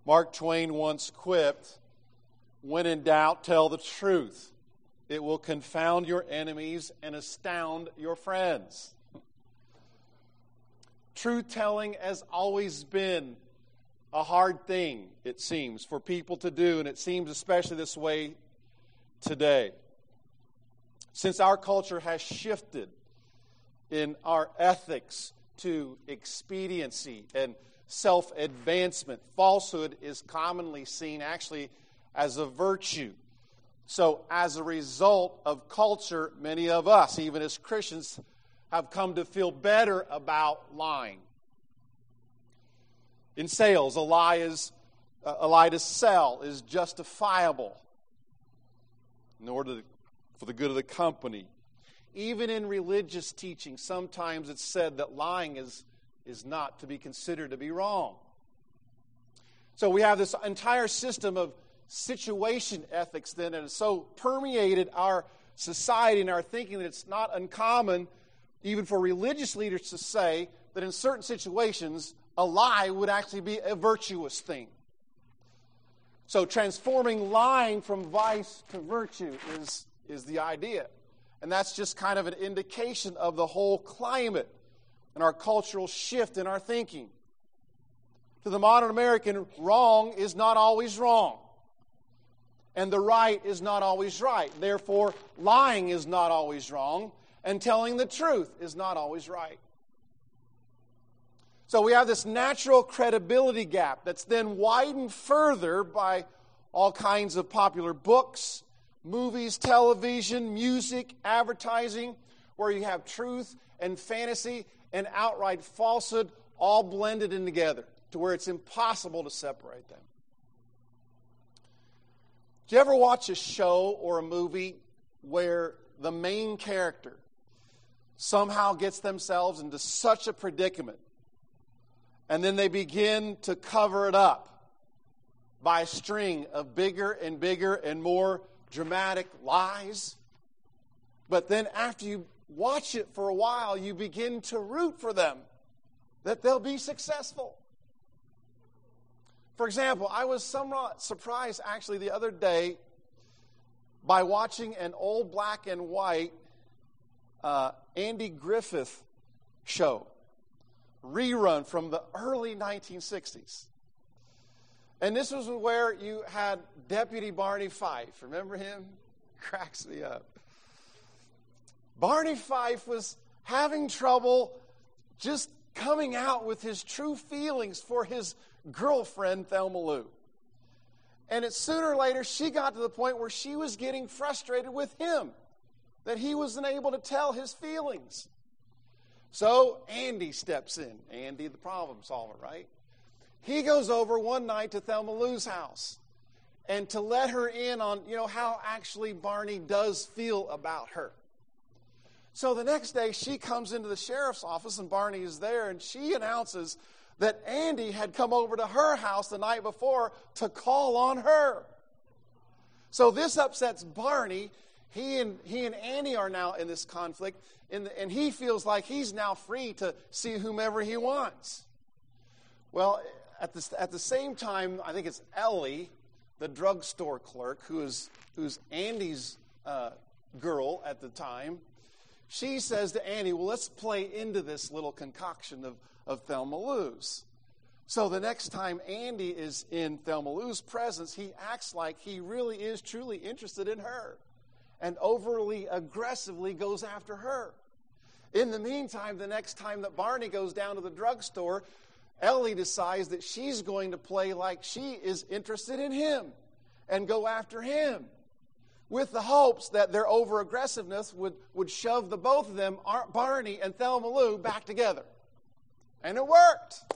Mark Twain once quipped, "When in doubt, tell the truth. It will confound your enemies and astound your friends." Truth-telling has always been a hard thing, it seems, for people to do, and it seems especially this way today. Since our culture has shifted in our ethics to expediency and self-advancement, falsehood is commonly seen actually as a virtue. So as a result of culture, many of us, even as Christians, have come to feel better about lying. In sales, a lie to sell is justifiable in order for the good of the company. Even in religious teaching, sometimes it's said that lying is not to be considered to be wrong. So we have this entire system of situation ethics then, and it's so permeated our society and our thinking that it's not uncommon even for religious leaders to say that in certain situations a lie would actually be a virtuous thing. So transforming lying from vice to virtue is the idea. And that's just kind of an indication of the whole climate and our cultural shift in our thinking. To the modern American, wrong is not always wrong. And the right is not always right. Therefore, lying is not always wrong, and telling the truth is not always right. So we have this natural credibility gap that's then widened further by all kinds of popular books, movies, television, music, advertising, where you have truth and fantasy and outright falsehood all blended in together to where it's impossible to separate them. Do you ever watch a show or a movie where the main character somehow gets themselves into such a predicament, and then they begin to cover it up by a string of bigger and bigger and more dramatic lies? But then after you watch it for a while, you begin to root for them, that they'll be successful. For example, I was somewhat surprised actually the other day by watching an old black and white Andy Griffith show, rerun from the early 1960s. And this was where you had Deputy Barney Fife. Remember him? Cracks me up. Barney Fife was having trouble just coming out with his true feelings for his girlfriend, Thelma Lou. And sooner or later, she got to the point where she was getting frustrated with him, that he wasn't able to tell his feelings. So Andy steps in. Andy, the problem solver, right? He goes over one night to Thelma Lou's house and to let her in on, how actually Barney does feel about her. So the next day, she comes into the sheriff's office, and Barney is there, and she announces that Andy had come over to her house the night before to call on her. So this upsets Barney. He and Andy are now in this conflict, and he feels like he's now free to see whomever he wants. Well, at the same time, I think it's Ellie, the drugstore clerk, who's Andy's girl at the time. She says to Andy, well, let's play into this little concoction of Thelma Lou's. So the next time Andy is in Thelma Lou's presence, he acts like he really is truly interested in her and overly aggressively goes after her. In the meantime, the next time that Barney goes down to the drugstore, Ellie decides that she's going to play like she is interested in him and go after him, with the hopes that their over-aggressiveness would shove the both of them, Barney and Thelma Lou, back together. And it worked.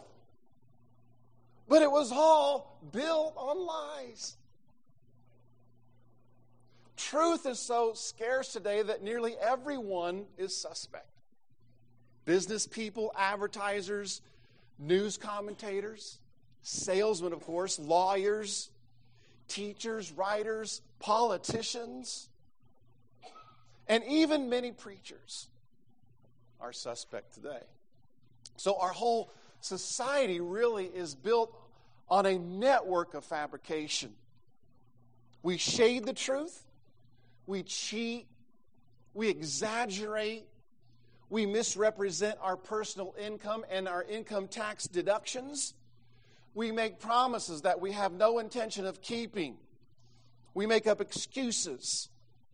But it was all built on lies. Truth is so scarce today that nearly everyone is suspect. Business people, advertisers, news commentators, salesmen, of course, lawyers, teachers, writers, politicians, and even many preachers are suspect today. So our whole society really is built on a network of fabrication. We shade the truth, we cheat, we exaggerate, we misrepresent our personal income and our income tax deductions. We make promises that we have no intention of keeping. We make up excuses.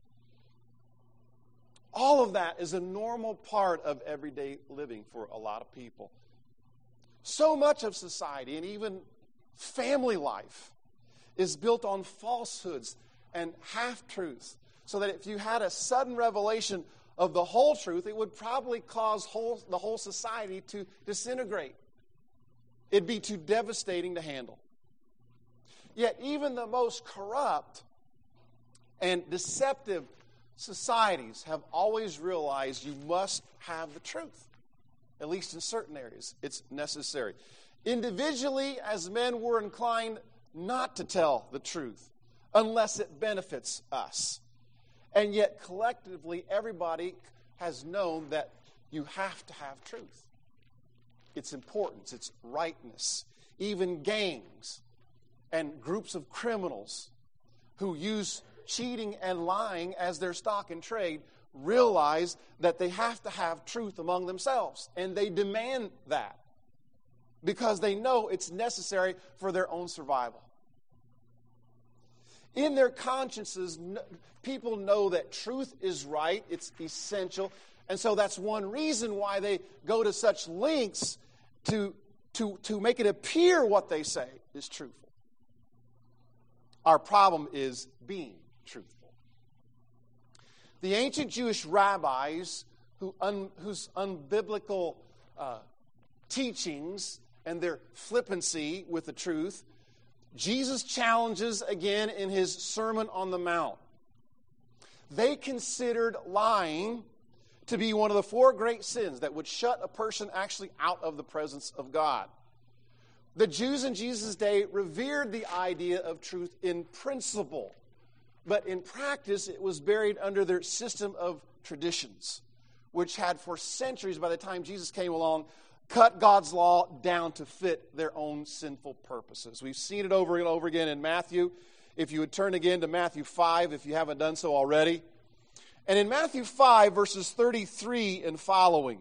All of that is a normal part of everyday living for a lot of people. So much of society and even family life is built on falsehoods and half-truths, so that if you had a sudden revelation of the whole truth, it would probably cause the whole society to disintegrate. It'd be too devastating to handle. Yet even the most corrupt and deceptive societies have always realized you must have the truth. At least in certain areas, it's necessary. Individually, as men, we're inclined not to tell the truth unless it benefits us. And yet, collectively, everybody has known that you have to have truth. Its importance, its rightness. Even gangs and groups of criminals who use cheating and lying as their stock in trade realize that they have to have truth among themselves. And they demand that because they know it's necessary for their own survival. In their consciences, people know that truth is right, it's essential, and so that's one reason why they go to such lengths to make it appear what they say is truthful. Our problem is being truthful. The ancient Jewish rabbis whose unbiblical teachings and their flippancy with the truth, Jesus challenges again in his Sermon on the Mount. They considered lying to be one of the 4 great sins that would shut a person actually out of the presence of God. The Jews in Jesus' day revered the idea of truth in principle, but in practice it was buried under their system of traditions, which had for centuries, by the time Jesus came along, cut God's law down to fit their own sinful purposes. We've seen it over and over again in Matthew. If you would turn again to Matthew 5, if you haven't done so already. And in Matthew 5, verses 33 and following,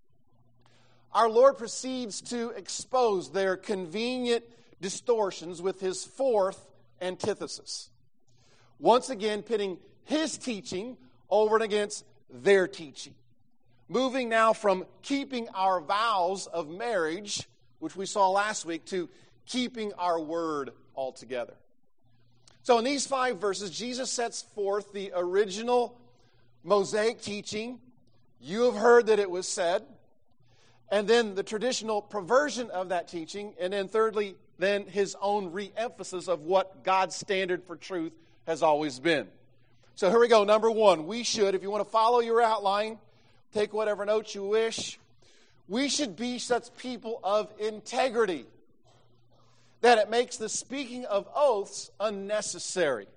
our Lord proceeds to expose their convenient distortions with his 4th antithesis. Once again, pitting his teaching over and against their teaching. Moving now from keeping our vows of marriage, which we saw last week, to keeping our word altogether. So in these 5 verses, Jesus sets forth the original Mosaic teaching. You have heard that it was said. And then the traditional perversion of that teaching. And then thirdly, then his own re-emphasis of what God's standard for truth has always been. So here we go. Number 1, we should, if you want to follow your outline, take whatever notes you wish. We should be such people of integrity that it makes the speaking of oaths unnecessary.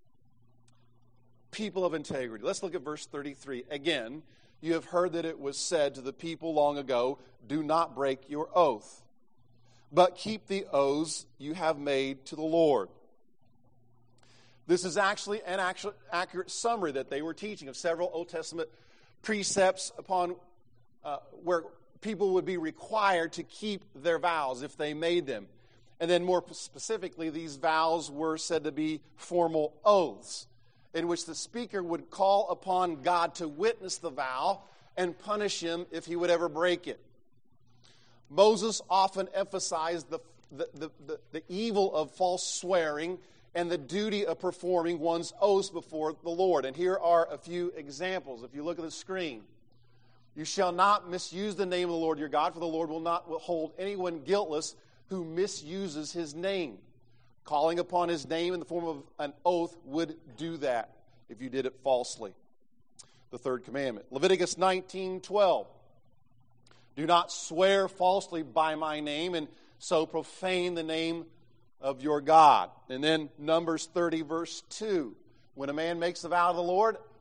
People of integrity. Let's look at verse 33. Again, you have heard that it was said to the people long ago, do not break your oath, but keep the oaths you have made to the Lord. This is actually an accurate summary that they were teaching of several Old Testament precepts upon where people would be required to keep their vows if they made them. And then more specifically, these vows were said to be formal oaths in which the speaker would call upon God to witness the vow and punish him if he would ever break it. Moses often emphasized the evil of false swearing and the duty of performing one's oaths before the Lord. And here are a few examples. If you look at the screen, you shall not misuse the name of the Lord your God, for the Lord will not hold anyone guiltless who misuses his name. Calling upon his name in the form of an oath would do that if you did it falsely. The 3rd commandment. Leviticus 19:12. Do not swear falsely by my name and so profane the name of your God. And then Numbers 30, verse 2. When a man makes a vow to the Lord,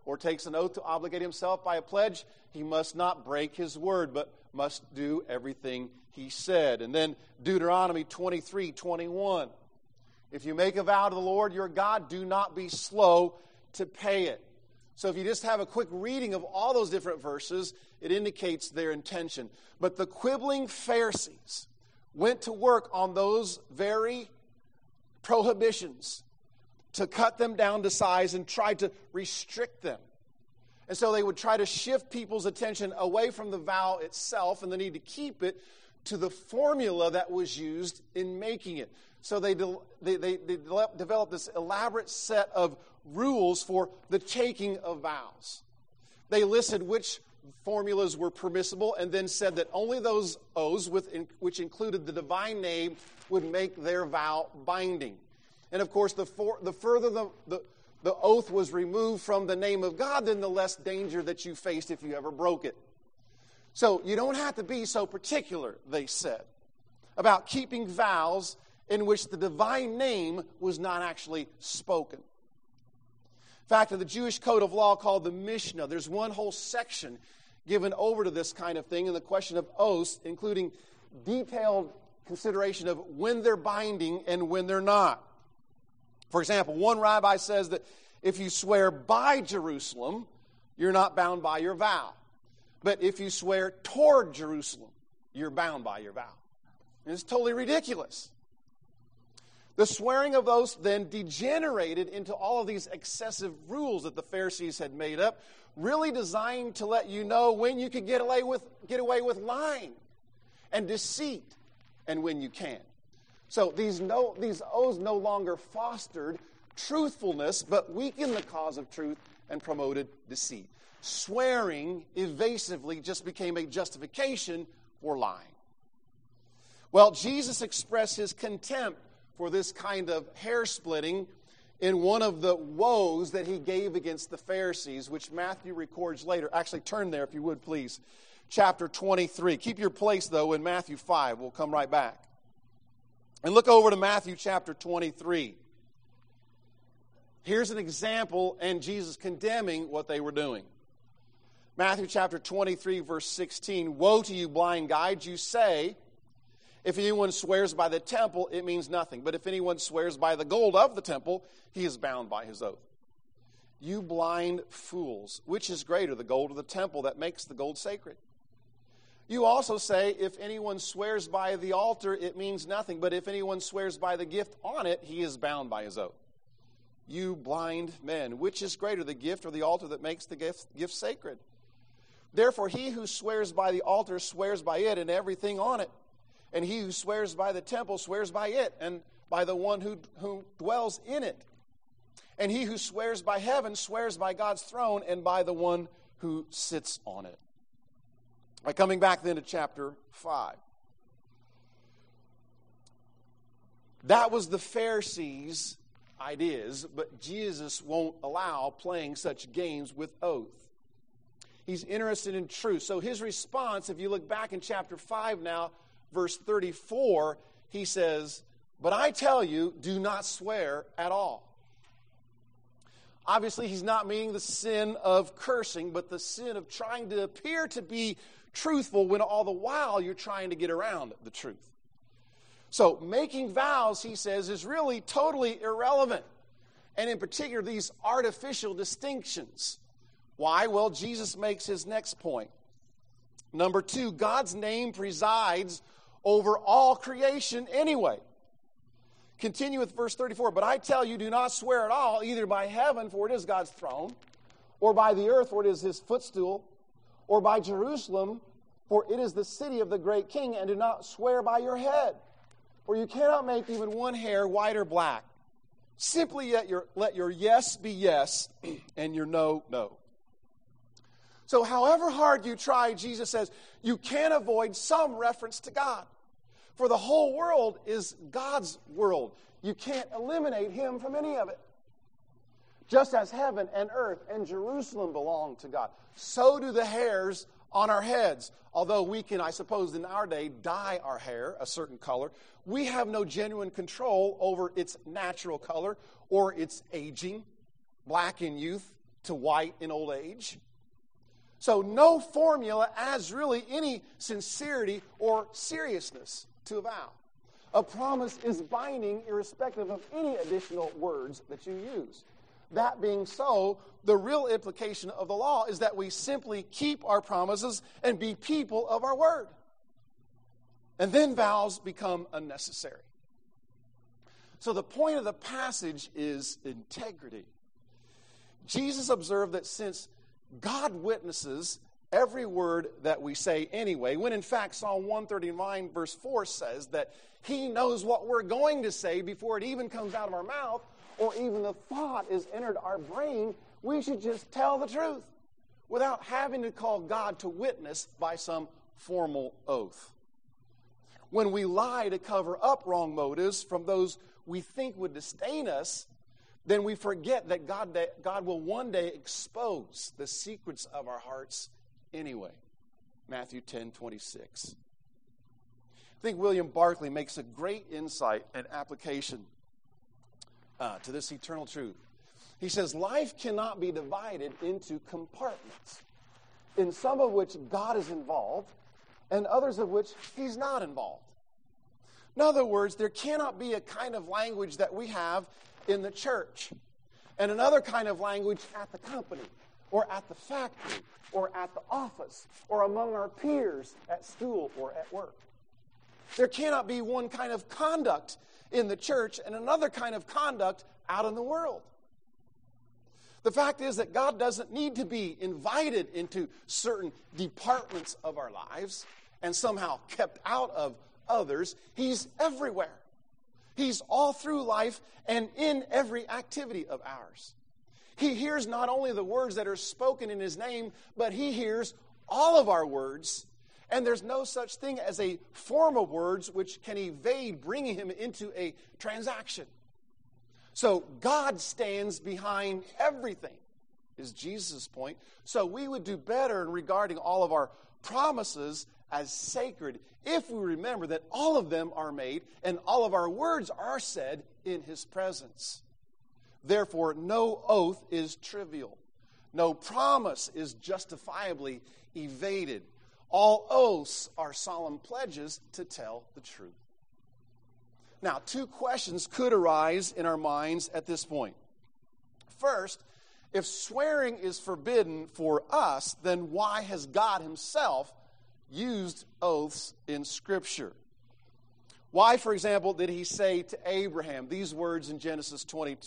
or takes an oath to obligate himself by a pledge, he must not break his word, but must do everything he said. And then Deuteronomy 23:21. If you make a vow to the Lord your God, do not be slow to pay it. So if you just have a quick reading of all those different verses, it indicates their intention. But the quibbling Pharisees went to work on those very prohibitions to cut them down to size and try to restrict them. And so they would try to shift people's attention away from the vow itself and the need to keep it to the formula that was used in making it. So they developed this elaborate set of rules for the taking of vows. They listed which formulas were permissible and then said that only those oaths which included the divine name would make their vow binding. And of course, the further the oath was removed from the name of God, then the less danger that you faced if you ever broke it. So you don't have to be so particular, they said, about keeping vows in which the divine name was not actually spoken. In fact, in the Jewish code of law called the Mishnah, there's one whole section given over to this kind of thing in the question of oaths, including detailed consideration of when they're binding and when they're not. For example, one rabbi says that if you swear by Jerusalem, you're not bound by your vow. But if you swear toward Jerusalem, you're bound by your vow. And it's totally ridiculous. The swearing of oaths then degenerated into all of these excessive rules that the Pharisees had made up, really designed to let you know when you could get away with lying and deceit and when you can't. So these oaths no longer fostered truthfulness, but weakened the cause of truth and promoted deceit. Swearing evasively just became a justification for lying. Well, Jesus expressed his contempt for this kind of hair-splitting in one of the woes that he gave against the Pharisees, which Matthew records later. Actually, turn there if you would, please. Chapter 23. Keep your place, though, in Matthew 5. We'll come right back. And look over to Matthew chapter 23. Here's an example, and Jesus condemning what they were doing. Matthew chapter 23, verse 16. Woe to you, blind guides, you say, if anyone swears by the temple, it means nothing. But if anyone swears by the gold of the temple, he is bound by his oath. You blind fools, which is greater, the gold or the temple that makes the gold sacred? You also say, if anyone swears by the altar, it means nothing. But if anyone swears by the gift on it, he is bound by his oath. You blind men, which is greater, the gift or the altar that makes the gift sacred? Therefore, he who swears by the altar swears by it and everything on it. And he who swears by the temple swears by it and by the one who dwells in it. And he who swears by heaven swears by God's throne and by the one who sits on it. By coming back then to chapter 5. That was the Pharisees' ideas, but Jesus won't allow playing such games with oath. He's interested in truth. So his response, if you look back in chapter 5 now, verse 34, he says, but I tell you, do not swear at all. Obviously, he's not meaning the sin of cursing, but the sin of trying to appear to be truthful when all the while you're trying to get around the truth. So making vows, he says, is really totally irrelevant. And in particular, these artificial distinctions. Why? Well, Jesus makes his next point. Number 2, God's name presides over all creation anyway. Continue with verse 34. But I tell you, do not swear at all, either by heaven, for it is God's throne, or by the earth, for it is his footstool, or by Jerusalem, for it is the city of the great king, and do not swear by your head, for you cannot make even one hair white or black. Simply let your yes be yes, and your no, no. So however hard you try, Jesus says, you can't avoid some reference to God. For the whole world is God's world. You can't eliminate him from any of it. Just as heaven and earth and Jerusalem belong to God, so do the hairs on our heads. Although we can, I suppose, in our day, dye our hair a certain color, we have no genuine control over its natural color or its aging, black in youth, to white in old age. So no formula adds really any sincerity or seriousness to a vow. A promise is binding irrespective of any additional words that you use. That being so, the real implication of the law is that we simply keep our promises and be people of our word. And then vows become unnecessary. So the point of the passage is integrity. Jesus observed that since God witnesses every word that we say anyway, when in fact Psalm 139 verse 4 says that he knows what we're going to say before it even comes out of our mouth, or even the thought is entered our brain, we should just tell the truth without having to call God to witness by some formal oath. When we lie to cover up wrong motives from those we think would disdain us, then we forget that God will one day expose the secrets of our hearts anyway. Matthew 10:26. I think William Barclay makes a great insight and application to this eternal truth. He says, life cannot be divided into compartments, in some of which God is involved, and others of which he's not involved. In other words, there cannot be a kind of language that we have in the church and another kind of language at the company or at the factory or at the office or among our peers at school or at work. There cannot be one kind of conduct in the church and another kind of conduct out in the world. The fact is that God doesn't need to be invited into certain departments of our lives and somehow kept out of others. He's everywhere. He's all through life and in every activity of ours. He hears not only the words that are spoken in his name, but he hears all of our words. And there's no such thing as a form of words which can evade bringing him into a transaction. So God stands behind everything, is Jesus' point. So we would do better in regarding all of our promises as sacred if we remember that all of them are made and all of our words are said in his presence. Therefore, no oath is trivial. No promise is justifiably evaded. All oaths are solemn pledges to tell the truth. Now, two questions could arise in our minds at this point. First, if swearing is forbidden for us, then why has God himself used oaths in Scripture? Why, for example, did he say to Abraham these words in Genesis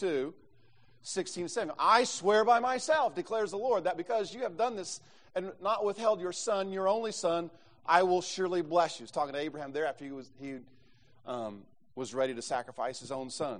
22:16-17? I swear by myself, declares the Lord, that because you have done this and not withheld your son, your only son, I will surely bless you. He's talking to Abraham there after he was ready to sacrifice his own son.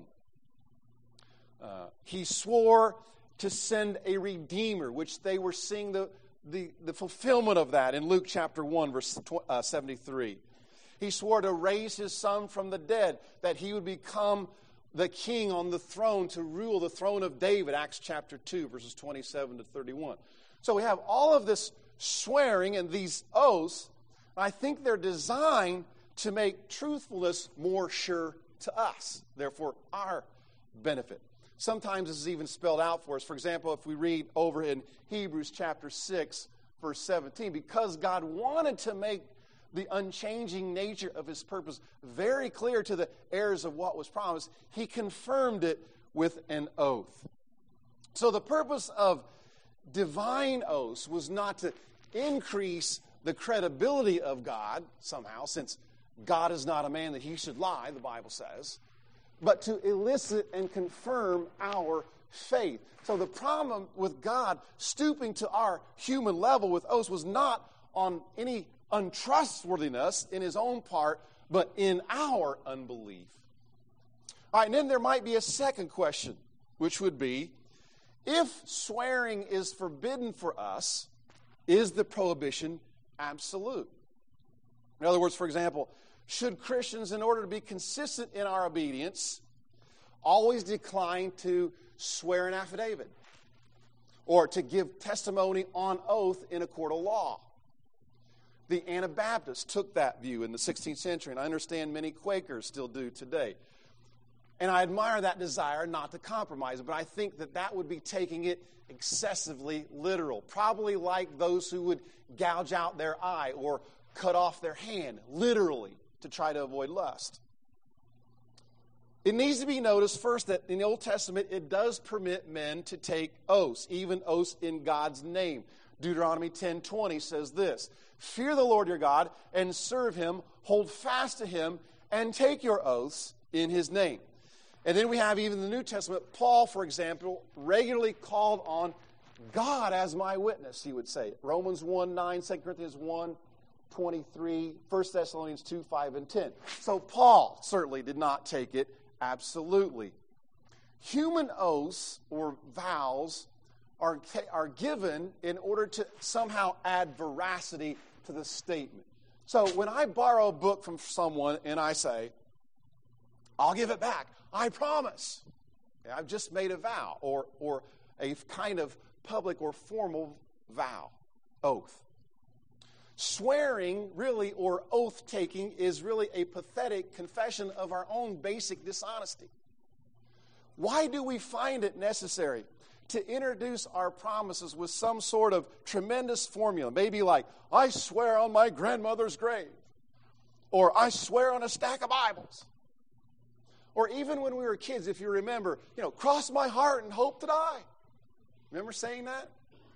He swore to send a Redeemer, which they were seeing the fulfillment of that in Luke chapter 1, verse 73. He swore to raise his son from the dead, that he would become the king on the throne to rule the throne of David, Acts chapter 2, verses 27-31. So we have all of this swearing and these oaths. I think they're designed to make truthfulness more sure to us, therefore our benefit. Sometimes this is even spelled out for us. For example, if we read over in Hebrews chapter 6, verse 17, because God wanted to make the unchanging nature of his purpose very clear to the heirs of what was promised, he confirmed it with an oath. So the purpose of divine oaths was not to increase the credibility of God somehow, since God is not a man that he should lie, the Bible says, but to elicit and confirm our faith. So the problem with God stooping to our human level with oaths was not on any untrustworthiness in his own part, but in our unbelief. All right, and then there might be a second question, which would be, if swearing is forbidden for us, is the prohibition absolute? In other words, for example, should Christians, in order to be consistent in our obedience, always decline to swear an affidavit or to give testimony on oath in a court of law? The Anabaptists took that view in the 16th century, and I understand many Quakers still do today. And I admire that desire not to compromise, but I think that that would be taking it excessively literal. Probably like those who would gouge out their eye or cut off their hand, literally, to try to avoid lust. It needs to be noticed first that in the Old Testament, it does permit men to take oaths, even oaths in God's name. Deuteronomy 10:20 says this, "Fear the Lord your God and serve him, hold fast to him, and take your oaths in his name." And then we have even in the New Testament, Paul, for example, regularly called on God as my witness, he would say. Romans 1:9, 2 Corinthians 1:23, 1 Thessalonians 2:5 and 10. So Paul certainly did not take it absolutely. Human oaths or vows are given in order to somehow add veracity to the statement. So when I borrow a book from someone and I say, "I'll give it back, I promise," I've just made a vow or a kind of public or formal vow, oath. Swearing, really, or oath-taking is really a pathetic confession of our own basic dishonesty. Why do we find it necessary to introduce our promises with some sort of tremendous formula? Maybe like, "I swear on my grandmother's grave," or "I swear on a stack of Bibles." Or even when we were kids, if you remember, "Cross my heart and hope to die." Remember saying that?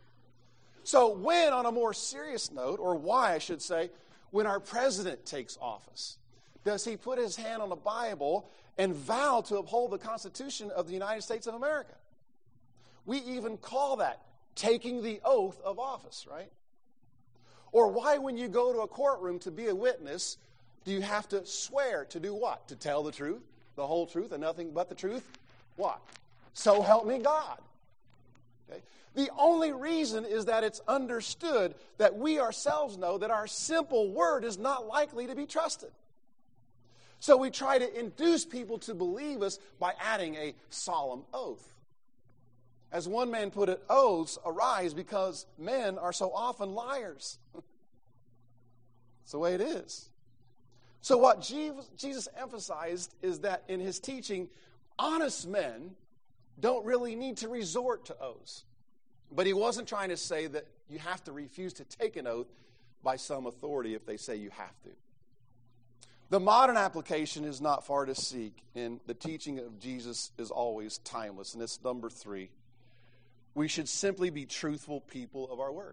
So when, on a more serious note, or why I should say, when our president takes office, does he put his hand on the Bible and vow to uphold the Constitution of the United States of America? We even call that taking the oath of office, right? Or why, when you go to a courtroom to be a witness, do you have to swear to do what? To tell the truth, the whole truth, and nothing but the truth? What? So help me God. Okay? The only reason is that it's understood that we ourselves know that our simple word is not likely to be trusted. So we try to induce people to believe us by adding a solemn oath. As one man put it, oaths arise because men are so often liars. It's the way it is. So what Jesus emphasized is that in his teaching, honest men don't really need to resort to oaths. But he wasn't trying to say that you have to refuse to take an oath by some authority if they say you have to. The modern application is not far to seek, and the teaching of Jesus is always timeless. And it's number 3. We should simply be truthful people of our word.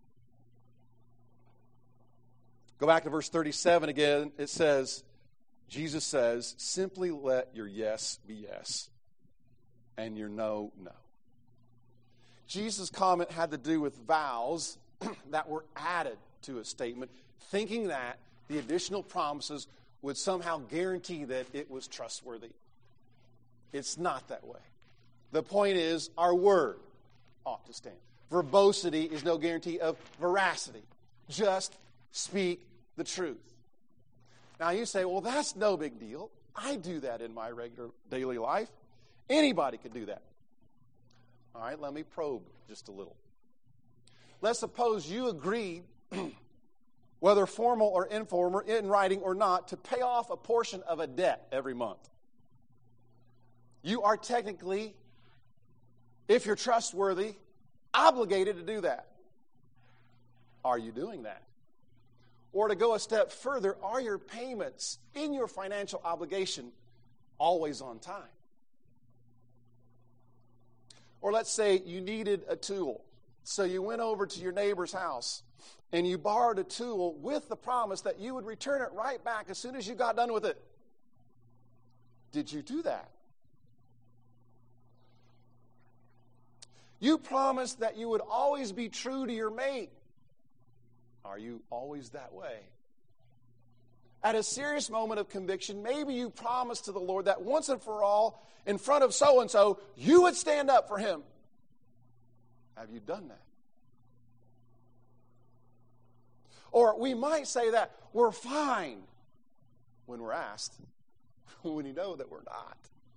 Go back to verse 37 again. It says, Jesus says, "Simply let your yes be yes, and your no, no." Jesus' comment had to do with vows that were added to a statement, thinking that the additional promises would somehow guarantee that it was trustworthy. It's not that way. The point is, our word ought to stand. Verbosity is no guarantee of veracity. Just speak the truth. Now you say, "Well, that's no big deal. I do that in my regular daily life. Anybody could do that." All right, let me probe just a little. Let's suppose you agreed, whether formal or informal, in writing or not, to pay off a portion of a debt every month. You are technically, if you're trustworthy, obligated to do that. Are you doing that? Or to go a step further, are your payments in your financial obligation always on time? Or let's say you needed a tool. So you went over to your neighbor's house and you borrowed a tool with the promise that you would return it right back as soon as you got done with it. Did you do that? You promised that you would always be true to your mate. Are you always that way? At a serious moment of conviction, maybe you promised to the Lord that once and for all, in front of so-and-so, you would stand up for him. Have you done that? Or we might say that we're fine when we're asked, when you know that we're not.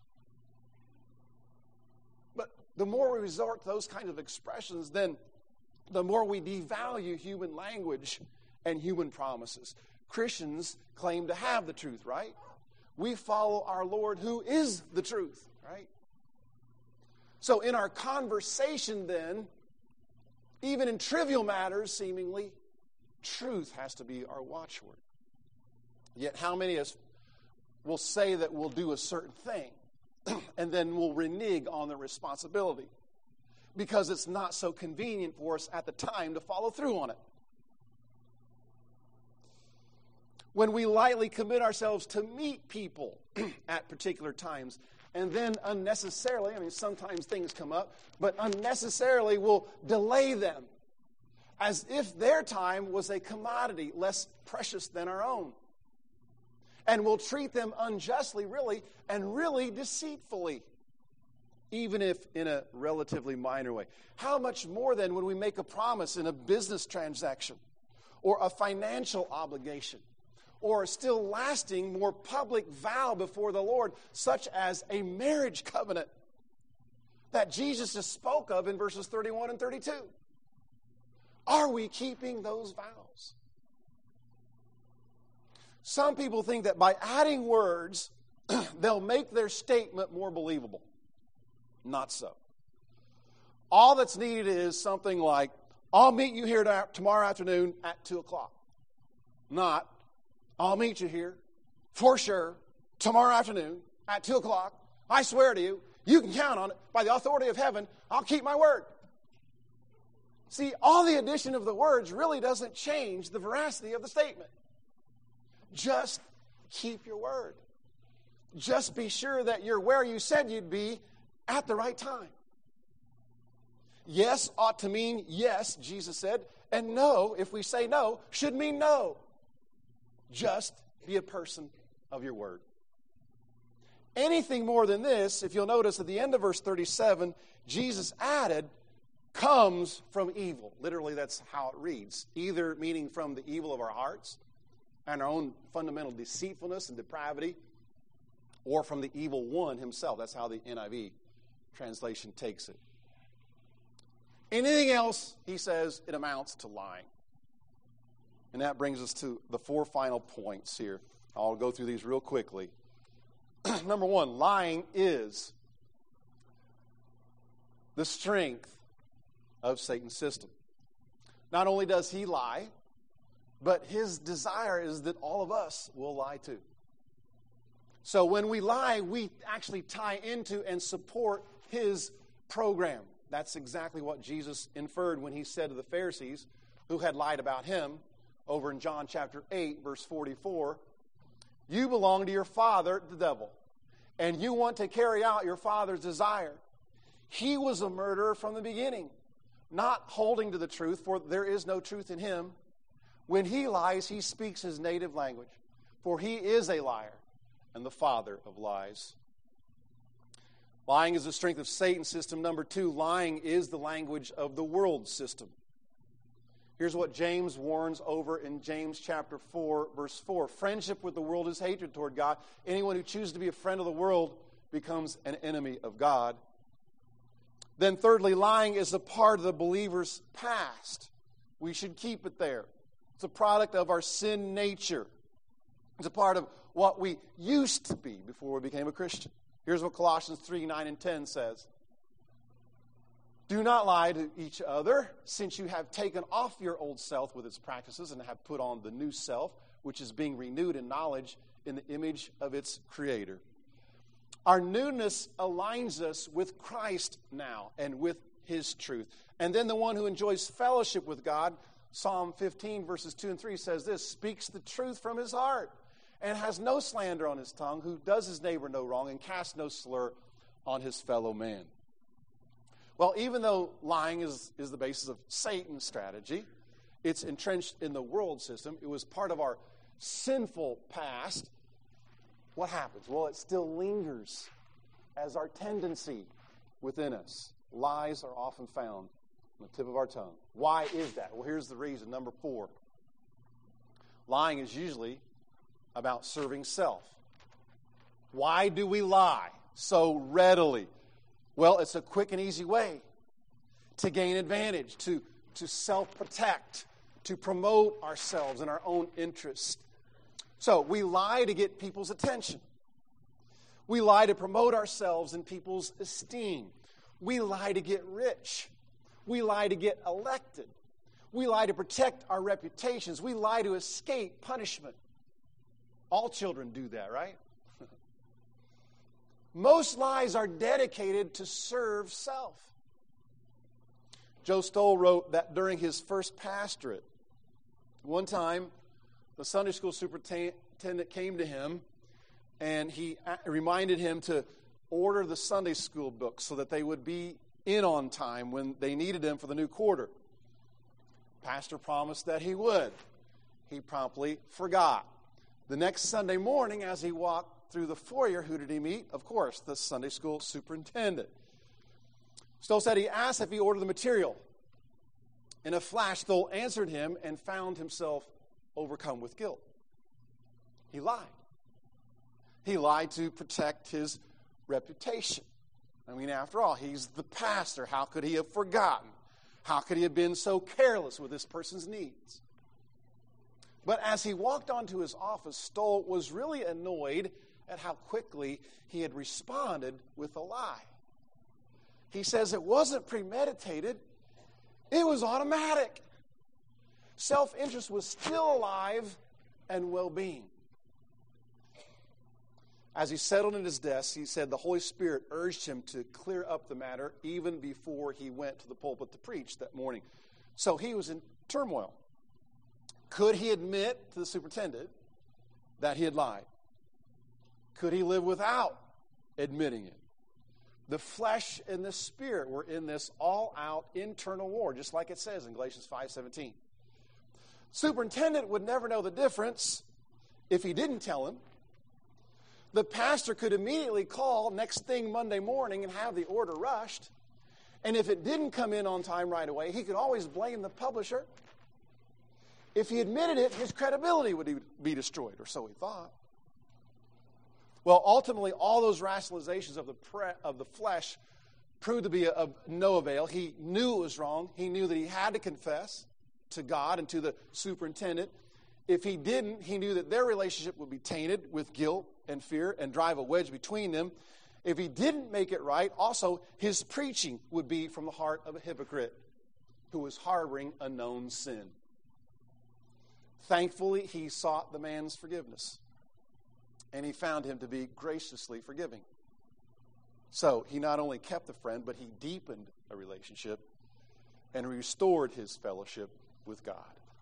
But the more we resort to those kinds of expressions, then the more we devalue human language and human promises. Christians claim to have the truth, right? we follow our Lord who is the truth, right? So in our conversation then, even in trivial matters seemingly, truth has to be our watchword. Yet how many of us will say that we'll do a certain thing and then we'll renege on the responsibility because it's not so convenient for us at the time to follow through on it? When we lightly commit ourselves to meet people at particular times, and then unnecessarily, sometimes things come up, but unnecessarily will delay them as if their time was a commodity less precious than our own. And will treat them unjustly, really, and really deceitfully, even if in a relatively minor way. How much more then when we make a promise in a business transaction or a financial obligation, or a still lasting, more public vow before the Lord, such as a marriage covenant that Jesus just spoke of in verses 31 and 32. Are we keeping those vows? Some people think that by adding words, they'll make their statement more believable. Not so. All that's needed is something like, I'll meet you here tomorrow afternoon at 2 o'clock. Not, I'll meet you here, for sure, tomorrow afternoon at 2 o'clock. I swear to you, you can count on it. By the authority of heaven, I'll keep my word. See, all the addition of the words really doesn't change the veracity of the statement. Just keep your word. Just be sure that you're where you said you'd be at the right time. Yes ought to mean yes, Jesus said, and no, if we say no, should mean no. Just be a person of your word. Anything more than this, if you'll notice at the end of verse 37, Jesus added, comes from evil. Literally, that's how it reads. Either meaning from the evil of our hearts and our own fundamental deceitfulness and depravity, or from the evil one himself. That's how the NIV translation takes it. Anything else, he says, it amounts to lying. And that brings us to the 4 final points here. I'll go through these real quickly. Number 1, lying is the strength of Satan's system. Not only does he lie, but his desire is that all of us will lie too. So when we lie, we actually tie into and support his program. That's exactly what Jesus inferred when he said to the Pharisees who had lied about him, over in John chapter 8, verse 44, you belong to your father, the devil, and you want to carry out your father's desire. He was a murderer from the beginning, not holding to the truth, for there is no truth in him. When he lies, he speaks his native language, for he is a liar and the father of lies. Lying is the strength of Satan's system. Number 2, lying is the language of the world system. Here's what James warns over in James chapter 4, verse 4. Friendship with the world is hatred toward God. Anyone who chooses to be a friend of the world becomes an enemy of God. Then thirdly, lying is a part of the believer's past. We should keep it there. It's a product of our sin nature. It's a part of what we used to be before we became a Christian. Here's what Colossians 3, 9, and 10 says. Do not lie to each other, since you have taken off your old self with its practices and have put on the new self, which is being renewed in knowledge in the image of its Creator. Our newness aligns us with Christ now and with His truth. And then the one who enjoys fellowship with God, Psalm 15, verses 2 and 3 says this, speaks the truth from his heart and has no slander on his tongue, who does his neighbor no wrong and casts no slur on his fellow man. Well, even though lying is the basis of Satan's strategy, it's entrenched in the world system, it was part of our sinful past, what happens? Well, it still lingers as our tendency within us. Lies are often found on the tip of our tongue. Why is that? Well, here's the reason. Number 4. Lying is usually about serving self. Why do we lie so readily? Well, it's a quick and easy way to gain advantage, to self-protect, to promote ourselves and our own interests. So we lie to get people's attention. We lie to promote ourselves in people's esteem. We lie to get rich. We lie to get elected. We lie to protect our reputations. We lie to escape punishment. All children do that, right? Most lies are dedicated to serve self. Joe Stoll wrote that during his first pastorate, one time the Sunday school superintendent came to him and he reminded him to order the Sunday school books so that they would be in on time when they needed them for the new quarter. Pastor promised that he would. He promptly forgot. The next Sunday morning, as he walked through the foyer, who did he meet? Of course, the Sunday school superintendent. Stoll said he asked if he ordered the material. In a flash, Stoll answered him and found himself overcome with guilt. He lied. He lied to protect his reputation. I mean, after all, he's the pastor. How could he have forgotten? How could he have been so careless with this person's needs? But as he walked onto his office, Stoll was really annoyed at how quickly he had responded with a lie. He says it wasn't premeditated, it was automatic. Self-interest was still alive and well-being. As he settled in his desk, he said the Holy Spirit urged him to clear up the matter even before he went to the pulpit to preach that morning. So he was in turmoil. Could he admit to the superintendent that he had lied? Could he live without admitting it? The flesh and the spirit were in this all-out internal war, just like it says in Galatians 5:17. Superintendent would never know the difference if he didn't tell him. The pastor could immediately call next thing Monday morning and have the order rushed. And if it didn't come in on time right away, he could always blame the publisher. If he admitted it, his credibility would be destroyed, or so he thought. Well, ultimately, all those rationalizations of the flesh proved to be of no avail. He knew it was wrong. He knew that he had to confess to God and to the superintendent. If he didn't, he knew that their relationship would be tainted with guilt and fear and drive a wedge between them. If he didn't make it right, also his preaching would be from the heart of a hypocrite who was harboring a known sin. Thankfully, he sought the man's forgiveness, and he found him to be graciously forgiving. So he not only kept the friend, but he deepened a relationship and restored his fellowship with God.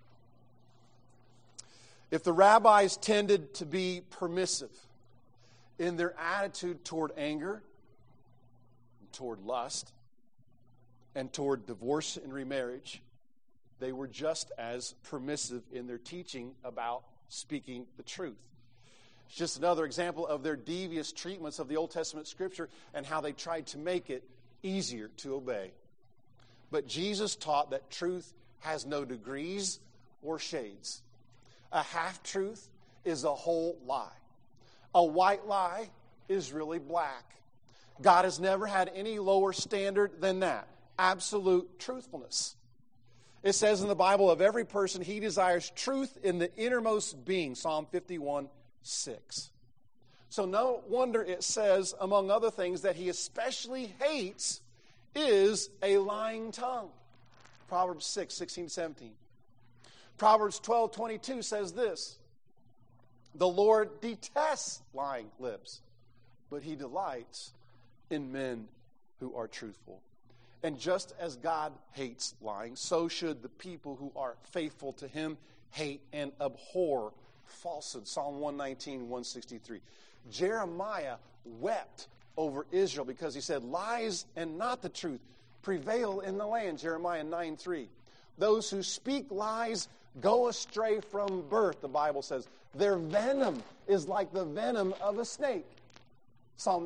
If the rabbis tended to be permissive in their attitude toward anger, toward lust, and toward divorce and remarriage, they were just as permissive in their teaching about speaking the truth. It's just another example of their devious treatments of the Old Testament Scripture and how they tried to make it easier to obey. But Jesus taught that truth has no degrees or shades. A half-truth is a whole lie. A white lie is really black. God has never had any lower standard than that. Absolute truthfulness. It says in the Bible, of every person, he desires truth in the innermost being. Psalm 51:6. So no wonder it says, among other things, that he especially hates is a lying tongue. Proverbs 6:16-17. Proverbs 12:22 says this: the Lord detests lying lips, but he delights in men who are truthful. And just as God hates lying, so should the people who are faithful to him hate and abhor falsehood. Psalm 119:163. Jeremiah wept over Israel because he said, lies and not the truth prevail in the land. Jeremiah 9:3. Those who speak lies go astray from birth, the Bible says. Their venom is like the venom of a snake. Psalm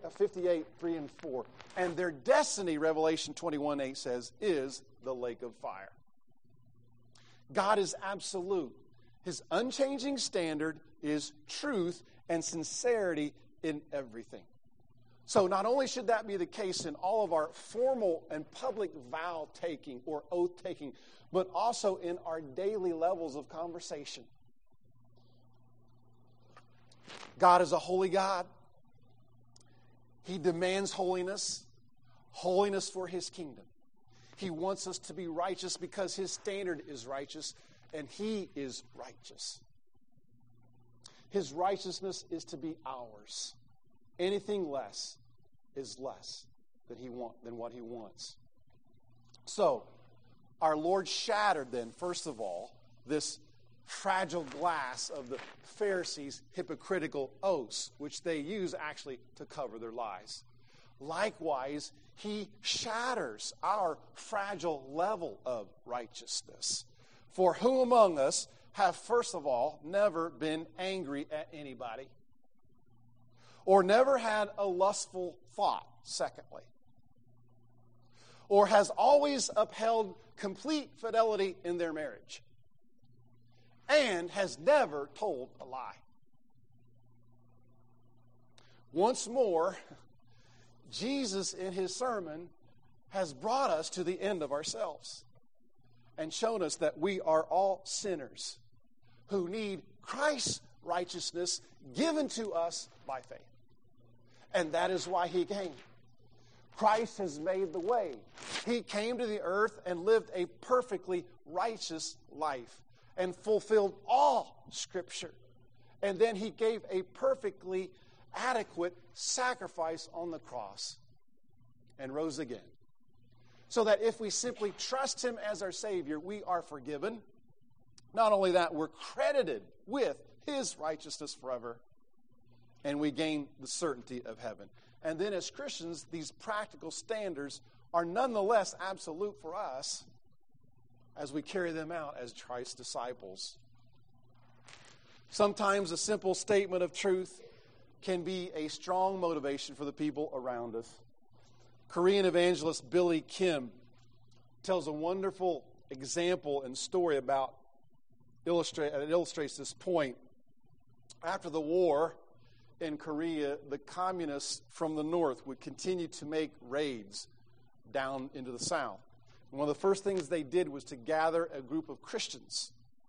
58:3-4. And their destiny, Revelation 21:8 says, is the lake of fire. God is absolute. His unchanging standard is truth and sincerity in everything. So not only should that be the case in all of our formal and public vow-taking or oath-taking, but also in our daily levels of conversation. God is a holy God. He demands holiness, holiness for His kingdom. He wants us to be righteous because His standard is righteous, and He is righteous. His righteousness is to be ours. Anything less is less than what He wants. So, our Lord shattered then, first of all, this fragile glass of the Pharisees' hypocritical oaths, which they use actually to cover their lies. Likewise, He shatters our fragile level of righteousness. For who among us have, first of all, never been angry at anybody? Or never had a lustful thought, secondly? Or has always upheld complete fidelity in their marriage? And has never told a lie? Once more, Jesus in His sermon has brought us to the end of ourselves and shown us that we are all sinners who need Christ's righteousness given to us by faith. And that is why He came. Christ has made the way. He came to the earth and lived a perfectly righteous life and fulfilled all Scripture. And then He gave a perfectly adequate sacrifice on the cross and rose again. So that if we simply trust Him as our Savior, we are forgiven. Not only that, we're credited with His righteousness forever, and we gain the certainty of heaven. And then as Christians, these practical standards are nonetheless absolute for us as we carry them out as Christ's disciples. Sometimes a simple statement of truth can be a strong motivation for the people around us. Korean evangelist Billy Kim tells a wonderful example and story it illustrates this point. After the war in Korea, the communists from the north would continue to make raids down into the south. And one of the first things they did was to gather a group of Christians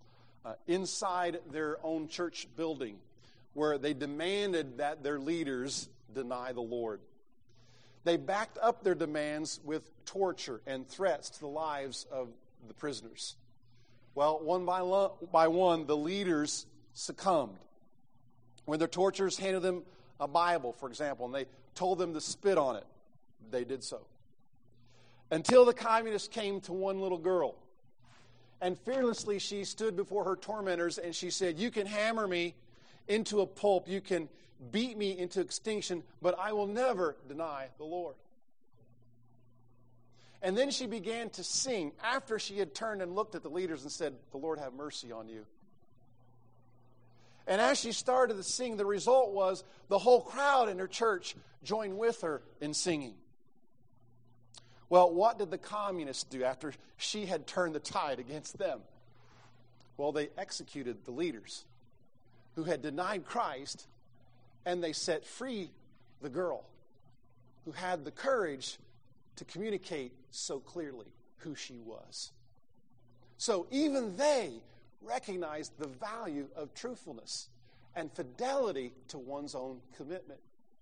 inside their own church building, where they demanded that their leaders deny the Lord. They backed up their demands with torture and threats to the lives of the prisoners. Well, one by one, the leaders succumbed. When their torturers handed them a Bible, for example, and they told them to spit on it, they did so. Until the communists came to one little girl. And fearlessly she stood before her tormentors and she said, "You can hammer me into a pulp, you can beat me into extinction, but I will never deny the Lord." And then she began to sing after she had turned and looked at the leaders and said, "The Lord have mercy on you." And as she started to sing, the result was the whole crowd in her church joined with her in singing. Well, what did the communists do after she had turned the tide against them? Well, they executed the leaders who had denied Christ, and they set free the girl who had the courage to communicate so clearly who she was. So even they recognized the value of truthfulness and fidelity to one's own commitment.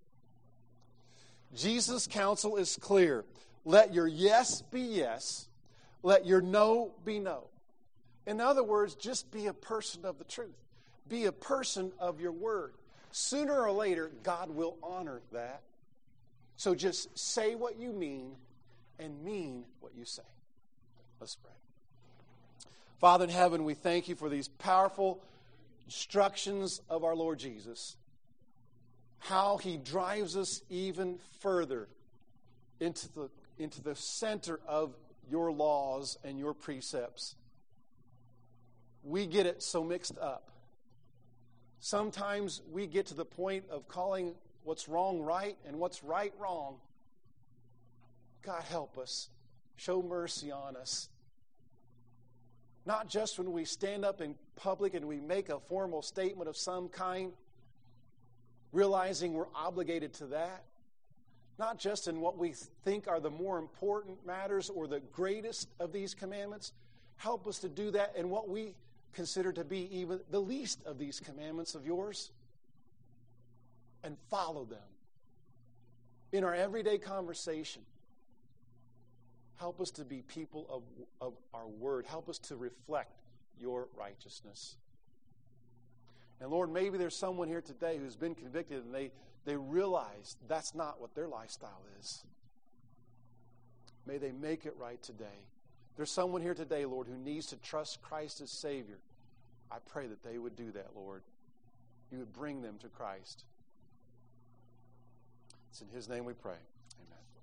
Jesus' counsel is clear. Let your yes be yes. Let your no be no. In other words, just be a person of the truth. Be a person of your word. Sooner or later, God will honor that. So just say what you mean and mean what you say. Let's pray. Father in heaven, we thank you for these powerful instructions of our Lord Jesus. How He drives us even further into the center of your laws and your precepts. We get it so mixed up. Sometimes we get to the point of calling what's wrong right and what's right wrong. God, help us. Show mercy on us. Not just when we stand up in public and we make a formal statement of some kind, realizing we're obligated to that. Not just in what we think are the more important matters or the greatest of these commandments. Help us to do that in what we consider to be even the least of these commandments of yours. And follow them. in our everyday conversation. Help us to be people of our word. Help us to reflect your righteousness. And Lord, maybe there's someone here today who's been convicted and they realize that's not what their lifestyle is. May they make it right today. There's someone here today, Lord, who needs to trust Christ as Savior. I pray that they would do that, Lord. You would bring them to Christ. It's in His name we pray. Amen.